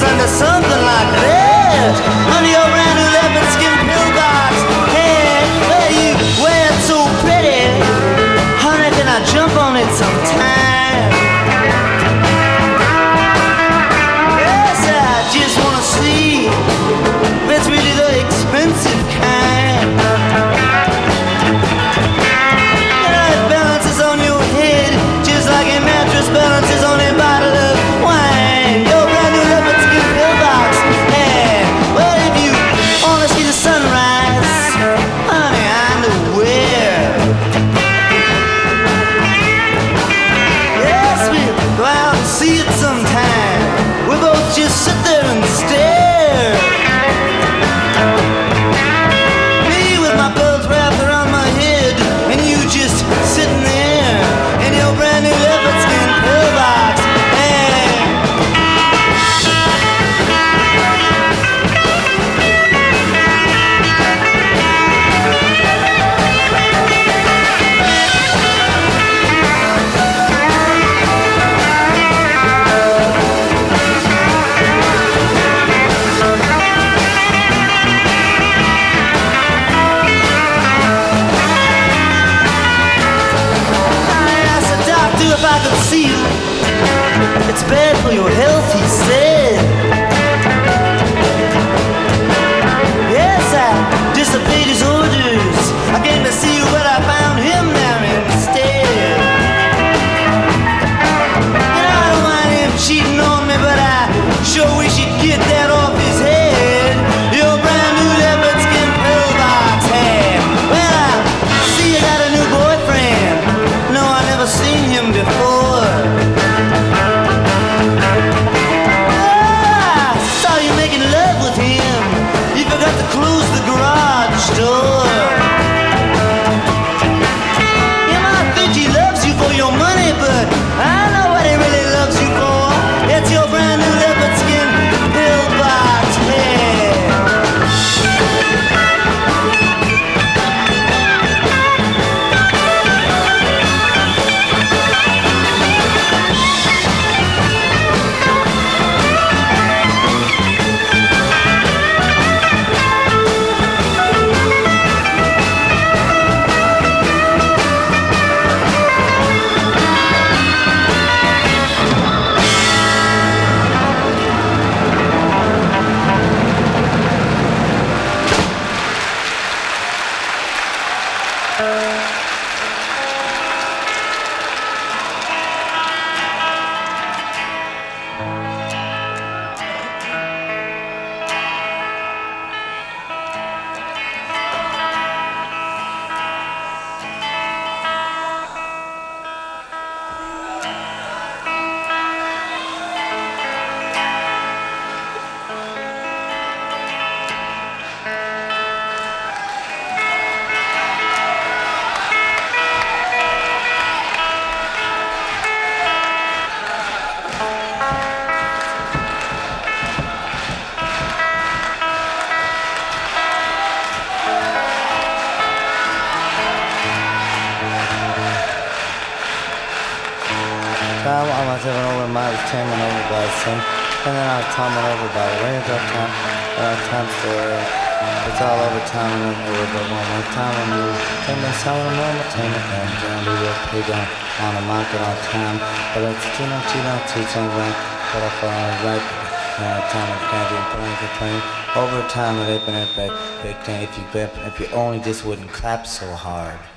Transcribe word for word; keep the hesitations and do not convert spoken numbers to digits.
under something like that. Under your brand new leopard skin pillbox. Hey, well, you wear it so pretty. Honey, can I jump on it sometime? Yes, I just wanna see if it's really the expensive kind. You know, it balances on your head just like a mattress balances on a bottle of wine. Your brand new leopard skin pillbox. Hey, well, if you wanna see the sunrise, honey, I know where. Yes, we'll go out and see it sometime. We both just sit there and stare. Me with my belts wrapped around my head, and you just sitting there in your brand new leopard skin pillbox. Hey. If I could see you, it's bad for your health, he said. Yes, I disobeyed his orders. I came to see you, but I found him there instead. You know, I don't mind him cheating on me, but I sure wish he'd get that off his head. Your brand new leopard skin pillbox hat. Well, I see you got a new boyfriend. No, I never seen him before. Ah, I saw you making love with him. You forgot to close the garage door. You might think he loves you for your money, but I know what he really loves you for. It's your brand new leopard skin pillbox head. Time I was even over my was taming over by the sun, and then I was tumbling over by the rains up time, uh, time story. It's all over time and over, but one more time when you came in summer, normal time and down to your pig on, on the market on time. But it's two no two no two something, but I fall on right. Uh, time and can't be playing complain. Over time, it ain't been a big, big thing if you if you only just wouldn't clap so hard.